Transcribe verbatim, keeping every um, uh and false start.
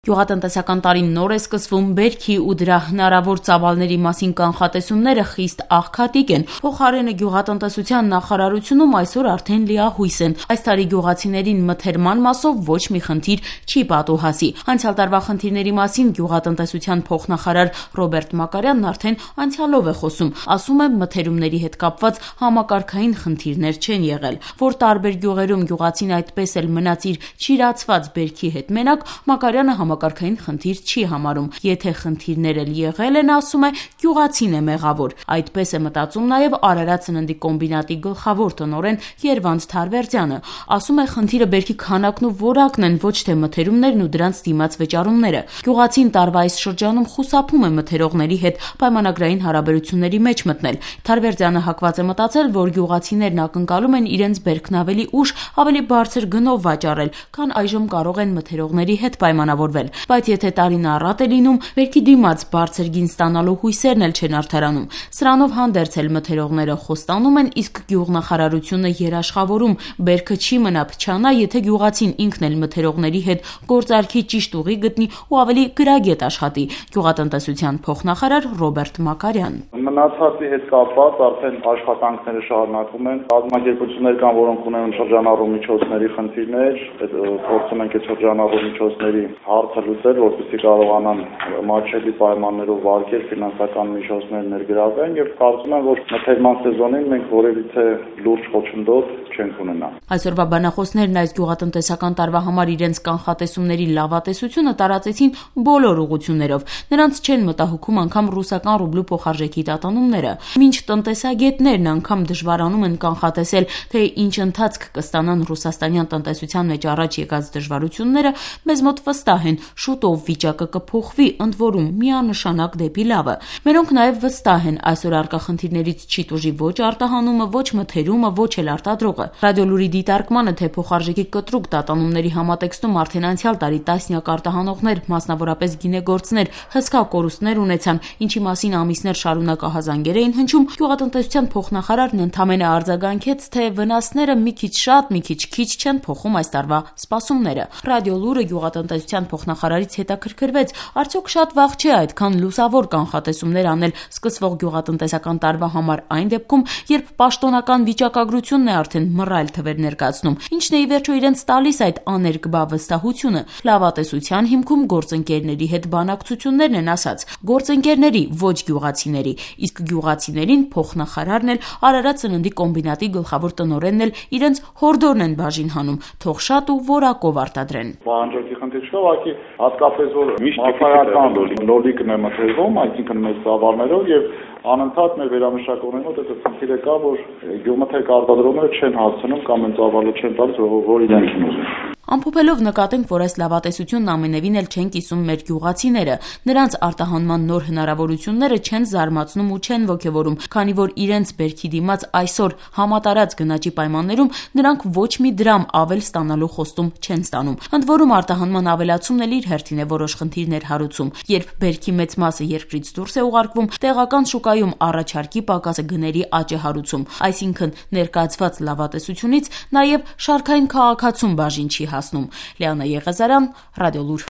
Գյուղատնտեսական տարին նոր է սկսվում, բերքի ու դրա հնարավոր ծավալների մասին կանխատեսումները խիստ աղքատիկ են։ Փոխարենը գյուղատնտեսության նախարարությունում այսօր արդեն լիահույս են։ Այս տարի գյուղացիներին մթերման մասով ոչ մի խնդիր չի պատուհասի։ Անցյալ տարվա խնդիրների մասին գյուղատնտեսության փոխնախարար Ռոբերտ Մակարյանն արդեն անցյալով է խոսում։ Ասում է, մթերումների հետ կապված համակարգային խնդիրներ չեն եղել։ Որ տարբեր գյուղերում գյուղացին այդպես էլ մնաց իր չիրացված բերքի հետ մենակ, Մակարյանը համակարգային խնդիր չի համարում։ Եթե խնդիրներ էլ եղել են, ասում է, գյուղացին է մեղավոր։ Այդպես է մտածում նաև Արարատ սննդի կոմբինատի գլխավոր տնօրեն Երվանդ Թարվերդյանը։ Ասում է, խնդիրը բերքի քանակն ու որակն են, ոչ թե մթերումներն ու դրանց դիմաց վճարումները։ Գյուղացին տարվա այս շրջանում խուսափում է մթերողների հետ պայմանագրային հարաբերությունների մեջ մտնել։ Թարվերդյանը հակված է մտածել, որ գյուղացիներն ակնկալում են իրենց բերքն ավելի ուշ, ավելի բարձր գնով վաճառել, քան այժմ կարող են մթերողների հետ պայմանավորվել։ Բայց եթե տարին առատ է լինում, բերքի դիմաց բարձր գին ստանալու հույսերն էլ չեն արդարանում։ Սրանով հանդերձ էլ մթերողները խոստանում են, իսկ գյուղնախարարությունը երաշխավորում, բերքը չի մնա փչանա, եթե գյուղացին ինքն էլ մթերողների հետ գործարքի ճիշտ ուղի գտնի ու ավելի գրագետ աշխատի։ Գյուղատնտեսության փոխնախարար Ռոբերտ Մակարյան։ Մնացածի հետ կապված արդեն աշխատանքները շարունակվում են։ Կազմակերպություններ կան, որոնք ունեն շրջանառու միջոցների խնդիրներ, փորձում ենք այդ շրջանառու միջոցների հարցը լուծել, որպեսզի կարողանան մատչելի պայմաններով վարկել, ֆինանսական միջոցներ ներգրավեն եւ կարծում եմ, որ մթերման սեզոնին մենք որևիցե լուրջ խոչընդոտ չենք ունենա։ Այսօրվա բանախոսներն այս գյուղատնտեսական տարվա համար իրենց կանխատեսումների լավատեսությունը տարածեցին բոլոր ուղղություններով։ Նրանց չեն մտահոգում անգամ ռուսական ռուբլու փոխարժեքի տատանումները։ Մինչ տնտեսագետներն անգամ դժվարանում են կանխատեսել, թե ինչ ընթացք կստանան ռուսաստանյան տնտեսության մեջ առաջ եկած դժվարությունները, մեզ մոտ վստահ են, շուտով վիճակը կփոխվի, ընդ որում միանշանակ դեպի լավը։ Մերոնք նաև վստահ են, այսօր առկա խնդիրներից չի տուժի ոչ արտահանումը, ոչ մթերումը, ոչ էլ արտադրողը։ Ռադիոլուրի դիտարկմանը, թե փոխարժեքի կտրուկ տատանումների համատեքստում արդեն անցյալ տարի տասնյակ արտահանողներ, մասնավորապես գինեգործներ, հսկա կորուստներ ունեցան, ինչի մասին ամիսներ շարունակ ահազանգեր էին հնչում, գյուղատնտեսության փոխնախարարն ընդամենը արձագանքեց, թե վնասները մի քիչ շատ, մի քիչ քիչ չեն փոխում այս տարվա սպասումները։ Ռադիոլուրը գյուղատնտեսության փոխնախարարից հետաքրքրվեց, արդյոք շատ վաղ չէ այդքան լուսավոր կանխատեսումներ անել սկսվող գյուղատնտեսական տարվա համար այն դեպքում, երբ պաշտոնական վիճակագրությունն է արդեն մռայլ թվեր ներկայացնում, ինչն է ի վերջո իրենց տալիս այդ աներկբա վստահությունը։ Լավատեսության հիմքում գործընկերների հետ բանակցություններն են ասած, գործընկերների, ոչ գյուղացիների, իսկ գյուղացիներին փոխնախարարն էլ Արարատ սննդի կոմբինատի գլխավոր տնօրենն էլ իրենց հորդորն են բաժին հանում, թող շատ ու որակով արտադրեն։ Պահանջարկի խնդիր չկա, ուղղակի հատկապես որ մաֆիական լոլիկն է մթերվում, այսինքն մեծ ծավալներով եւ անընդհատ մեր վերամշակողների մոտ այդ խնդիրը կա, որ գյուղմթերք արտադրողները չեն հասցնում կամ այն ծավալը չեն տալիս, որ իրենք են ուզում։ Ամփոփելով նկատենք, որ այս լավատեսությունն ամենևին էլ չեն կիսում մեր գյուղացիները։ Նրանց արտահանման նոր հնարավորությունները չեն զարմացնում ու չեն ոգևորում, քանի որ իրենց բերքի դիմաց այսօր համատարած գնաճի պայմաններում նրանք ոչ մի դրամ ավել ստանալու խոստում չեն ստանում։ Ընդ որում արտահանման ավելացումն էլ իր հերթին է որոշ խնդիրներ հարուցում։ Երբ բերքի մեծ մասը երկրից դուրս է ուղարկվում, տեղական շուկայում առաջարկի պակասը գների աճ է հարուցում։ Այսինքն ներկայացված լավատեսությունից նաև շարքային քաղաքացում բաժին չի հասնում։ Լիանա Եղեզարյան, Ռադիոլուր։